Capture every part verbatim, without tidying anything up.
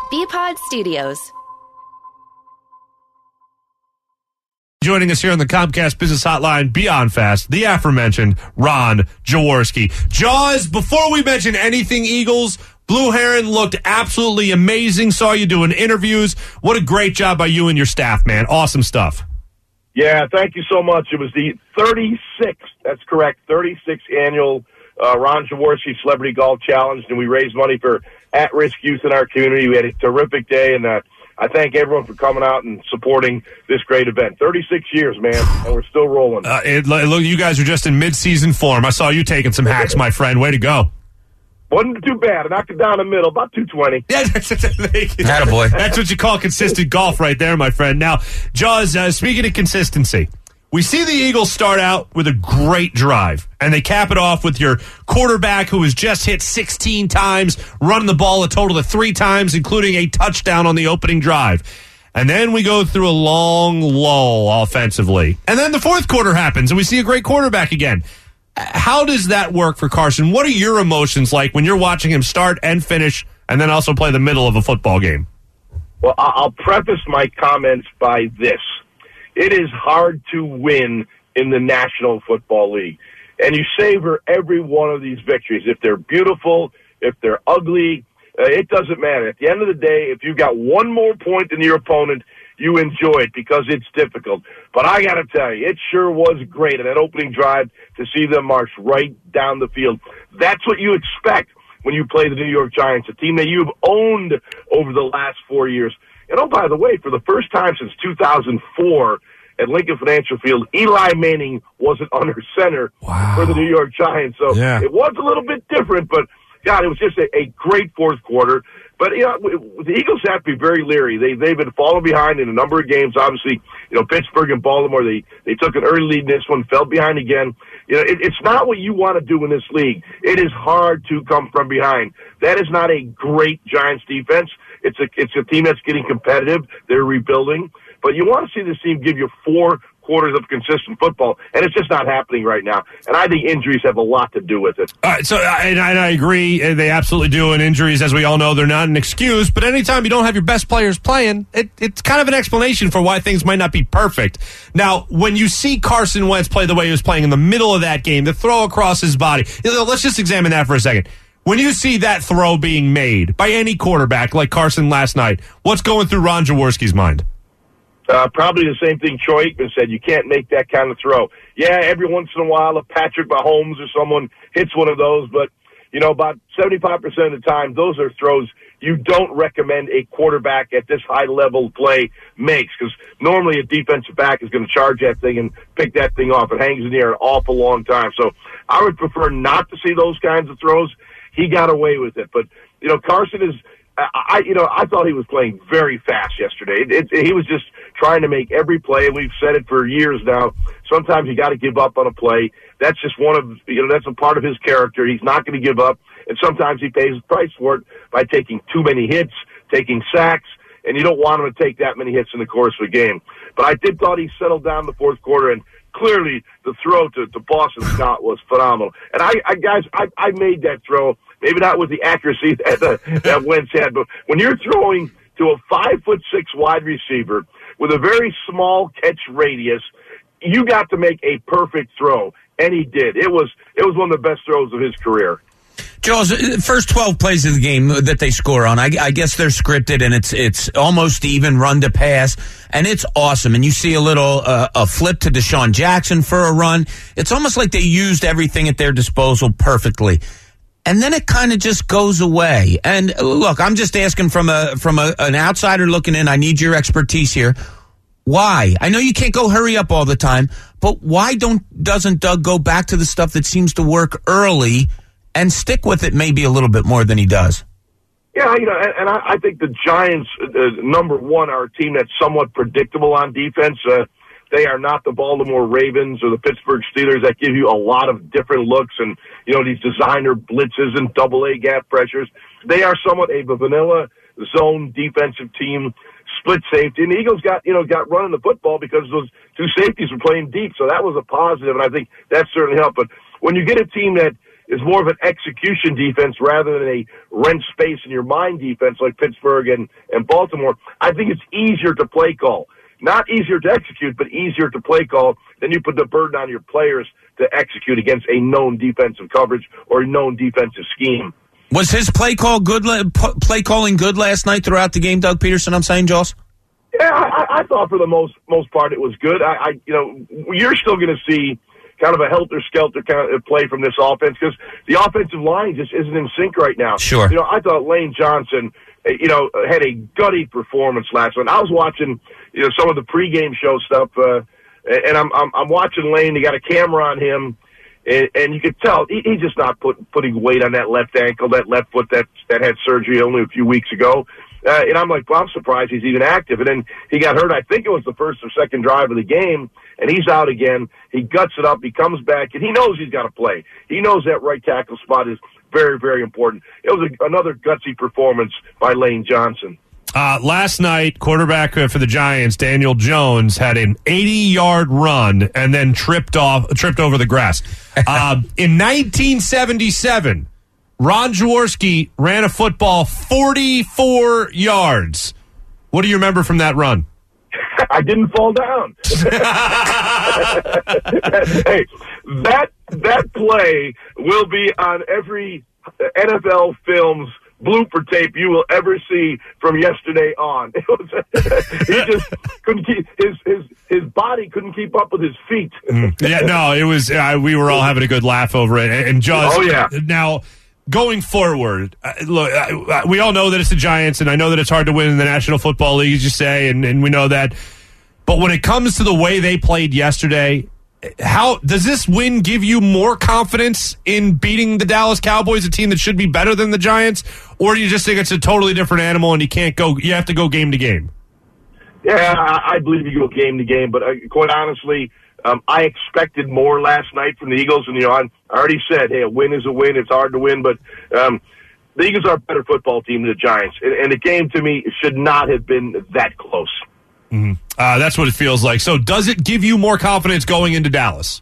B-Pod Studios. Joining us here on the Comcast Business Hotline, Beyond Fast, the aforementioned Ron Jaworski. Jaws, before we mention anything Eagles, Blue Heron looked absolutely amazing. Saw you doing interviews. What a great job by you and your staff, man. Awesome stuff. Yeah, thank you so much. It was the thirty-sixth, that's correct, thirty-sixth annual uh, Ron Jaworski Celebrity Golf Challenge, and we raised money for at-risk youth in our community. We had a terrific day, and uh, I thank everyone for coming out and supporting this great event. thirty-six years, man, and we're still rolling. Uh, it, look, you guys are just in mid-season form. I saw you taking some hacks, my friend. Way to go. Wasn't too bad. I knocked it down the middle, about two twenty. Yeah, that's, Attaboy. That's what you call consistent golf right there, my friend. Now, Jaws, uh, speaking of consistency, we see the Eagles start out with a great drive, and they cap it off with your quarterback who has just hit sixteen times, running the ball a total of three times, including a touchdown on the opening drive. And then we go through a long lull offensively. And then the fourth quarter happens, and we see a great quarterback again. How does that work for Carson? What are your emotions like when you're watching him start and finish and then also play the middle of a football game? Well, I'll preface my comments by this. It is hard to win in the National Football League. And you savor every one of these victories. If they're beautiful, if they're ugly, uh, it doesn't matter. At the end of the day, if you've got one more point than your opponent, you enjoy it because it's difficult. But I got to tell you, it sure was great in that opening drive to see them march right down the field. That's what you expect when you play the New York Giants, a team that you've owned over the last four years. And oh, by the way, for the first time since two thousand four at Lincoln Financial Field, Eli Manning wasn't under center wow. for the New York Giants. So yeah. It was a little bit different, but, God, it was just a, a great fourth quarter. But, you know, the Eagles have to be very leery. They, they've been falling behind in a number of games. Obviously, you know, Pittsburgh and Baltimore, they, they took an early lead in this one, fell behind again. You know, it, it's not what you want to do in this league. It is hard to come from behind. That is not a great Giants defense. It's a, it's a team that's getting competitive. They're rebuilding. But you want to see this team give you four quarters of consistent football, and it's just not happening right now. And I think injuries have a lot to do with it. All right, so and I, and I agree, they absolutely do. And injuries, as we all know, they're not an excuse. But anytime you don't have your best players playing, it, it's kind of an explanation for why things might not be perfect. Now, when you see Carson Wentz play the way he was playing in the middle of that game, the throw across his body, you know, let's just examine that for a second. When you see that throw being made by any quarterback like Carson last night, what's going through Ron Jaworski's mind? Uh, probably the same thing Troy Aikman said. You can't make that kind of throw. Yeah, every once in a while, if Patrick Mahomes or someone hits one of those, but, you know, about seventy-five percent of the time, those are throws you don't recommend a quarterback at this high-level play makes, because normally a defensive back is going to charge that thing and pick that thing off. It hangs in the air an awful long time. So I would prefer not to see those kinds of throws. He got away with it. But, you know, Carson is... I, you know, I thought he was playing very fast yesterday. It, it, he was just trying to make every play, and we've said it for years now. Sometimes you got to give up on a play. That's just one of, you know, that's a part of his character. He's not going to give up, and sometimes he pays the price for it by taking too many hits, taking sacks, and you don't want him to take that many hits in the course of a game. But I did thought he settled down the fourth quarter, and clearly the throw to, to Boston Scott was phenomenal. And I, I guys, I, I made that throw. Maybe not with the accuracy that, uh, that Wentz had, but when you're throwing to a five foot six wide receiver with a very small catch radius, you got to make a perfect throw, and he did. It was it was one of the best throws of his career. Joe's first twelve plays of the game that they score on, I, I guess they're scripted, and it's it's almost even run to pass, and it's awesome. And you see a little uh, a flip to Deshaun Jackson for a run. It's almost like they used everything at their disposal perfectly. And then it kind of just goes away. And look, I'm just asking from a from a, an outsider looking in. I need your expertise here. Why? I know you can't go hurry up all the time, but why don't doesn't Doug go back to the stuff that seems to work early and stick with it maybe a little bit more than he does? Yeah, you know, and, and I, I think the Giants, uh, number one, are a team that's somewhat predictable on defense. Uh, They are not the Baltimore Ravens or the Pittsburgh Steelers that give you a lot of different looks and, you know, these designer blitzes and double A gap pressures. They are somewhat a vanilla zone defensive team, split safety. And the Eagles got, you know, got running the football because those two safeties were playing deep. So that was a positive, and I think that certainly helped. But when you get a team that is more of an execution defense rather than a rent space in your mind defense like Pittsburgh and, and Baltimore, I think it's easier to play call. Not easier to execute, but easier to play call. Then you put the burden on your players to execute against a known defensive coverage or a known defensive scheme. Was his play call good? Play calling good last night throughout the game, Doug Peterson? I'm saying, Jaws. Yeah, I, I thought for the most most part it was good. I, I you know, you're still going to see kind of a helter-skelter kind of play from this offense because the offensive line just isn't in sync right now. Sure. You know, I thought Lane Johnson, you know, had a gutty performance last night. I was watching, you know, some of the pregame show stuff, uh, and I'm, I'm I'm watching Lane. They got a camera on him, and, and you could tell he, he's just not put, putting weight on that left ankle, that left foot that that had surgery only a few weeks ago. Uh, and I'm like, well, I'm surprised he's even active. And then he got hurt. I think it was the first or second drive of the game, and he's out again. He guts it up. He comes back, and he knows he's got to play. He knows that right tackle spot is very, very important. It was a, another gutsy performance by Lane Johnson. Uh, last night, quarterback for the Giants, Daniel Jones, had an eighty-yard run and then tripped off, tripped over the grass. Uh, in nineteen seventy-seven, Ron Jaworski ran a football forty-four yards. What do you remember from that run? I didn't fall down. Hey, that that play will be on every N F L film's blooper tape you will ever see from yesterday on. It was, he just couldn't keep his his his body couldn't keep up with his feet. Mm. Yeah, no, it was. Uh, we were all having a good laugh over it. And just oh yeah, now. Going forward, uh, look, uh, we all know that it's the Giants, and I know that it's hard to win in the National Football League, as you say, and, and we know that. But when it comes to the way they played yesterday, how does this win give you more confidence in beating the Dallas Cowboys, a team that should be better than the Giants, or do you just think it's a totally different animal and you can't go? You have to go game to game. Yeah, I, I believe you go game to game, but uh, quite honestly. Um, I expected more last night from the Eagles, and you know, I, I already said, hey, a win is a win. It's hard to win, but um, the Eagles are a better football team than the Giants, and, and the game to me should not have been that close. Mm-hmm. Uh, that's what it feels like. So, does it give you more confidence going into Dallas?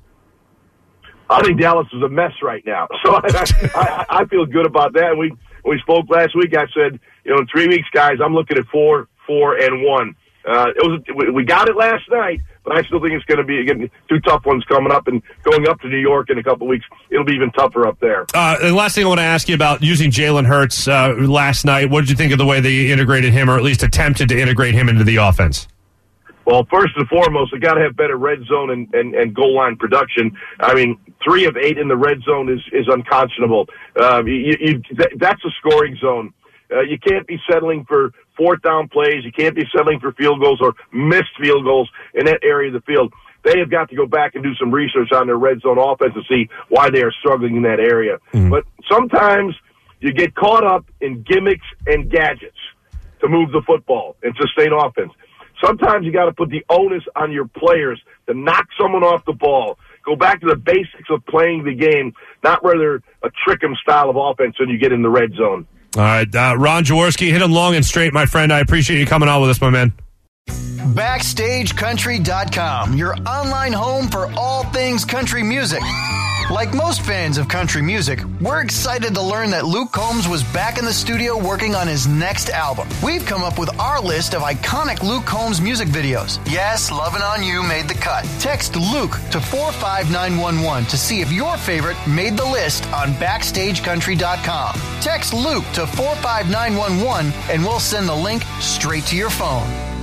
I think Dallas is a mess right now, so I, I, I feel good about that. And we when we spoke last week, I said, you know, in three weeks, guys, I'm looking at four, four, and one. Uh, it was we got it last night. But I still think it's going to be again two tough ones coming up, and going up to New York in a couple of weeks, it'll be even tougher up there. Uh, the last thing I want to ask you about using Jalen Hurts uh, last night. What did you think of the way they integrated him, or at least attempted to integrate him into the offense? Well, first and foremost, they got to have better red zone and, and, and goal line production. I mean, three of eight in the red zone is is unconscionable. Um, you, you, that, that's a scoring zone. Uh, you can't be settling for fourth down plays. You can't be settling for field goals or missed field goals in that area of the field. They have got to go back and do some research on their red zone offense to see why they are struggling in that area. Mm-hmm. But sometimes you get caught up in gimmicks and gadgets to move the football and sustain offense. Sometimes you got to put the onus on your players to knock someone off the ball. Go back to the basics of playing the game, not rather a trick 'em style of offense when you get in the red zone. All right, uh, Ron Jaworski, hit him long and straight, my friend. I appreciate you coming on with us, my man. Backstage Country dot com, your online home for all things country music. Like most fans of country music, we're excited to learn that Luke Combs was back in the studio working on his next album. We've come up with our list of iconic Luke Combs music videos. Yes, Lovin' On You made the cut. Text Luke to four five nine one one to see if your favorite made the list on Backstage Country dot com. Text Luke to four five nine one one and we'll send the link straight to your phone.